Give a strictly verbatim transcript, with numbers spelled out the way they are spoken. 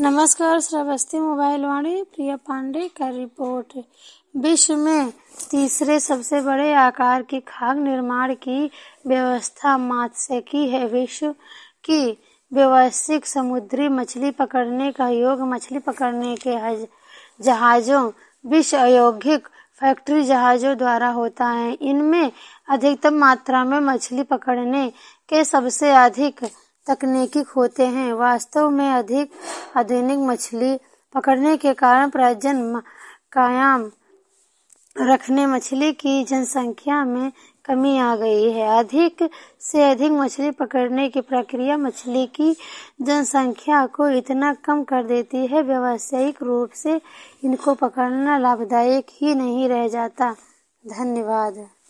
नमस्कार। श्रावस्ती मोबाइल वाणी प्रिया पांडे का रिपोर्ट। विश्व में तीसरे सबसे बड़े आकार की खाद्य निर्माण की व्यवस्था मात्स्यिकी है। विश्व की व्यावसायिक समुद्री मछली पकड़ने का योग मछली पकड़ने के जहाजों विश्व औद्योगिक फैक्ट्री जहाजों द्वारा होता है। इनमें अधिकतम मात्रा में मछली पकड़ने के सबसे अधिक तकनीकी होते हैं। वास्तव में अधिक आधुनिक मछली पकड़ने के कारण प्रजनन कायम रखने मछली की जनसंख्या में कमी आ गई है। अधिक से अधिक मछली पकड़ने की प्रक्रिया मछली की जनसंख्या को इतना कम कर देती है, व्यावसायिक रूप से इनको पकड़ना लाभदायक ही नहीं रह जाता। धन्यवाद।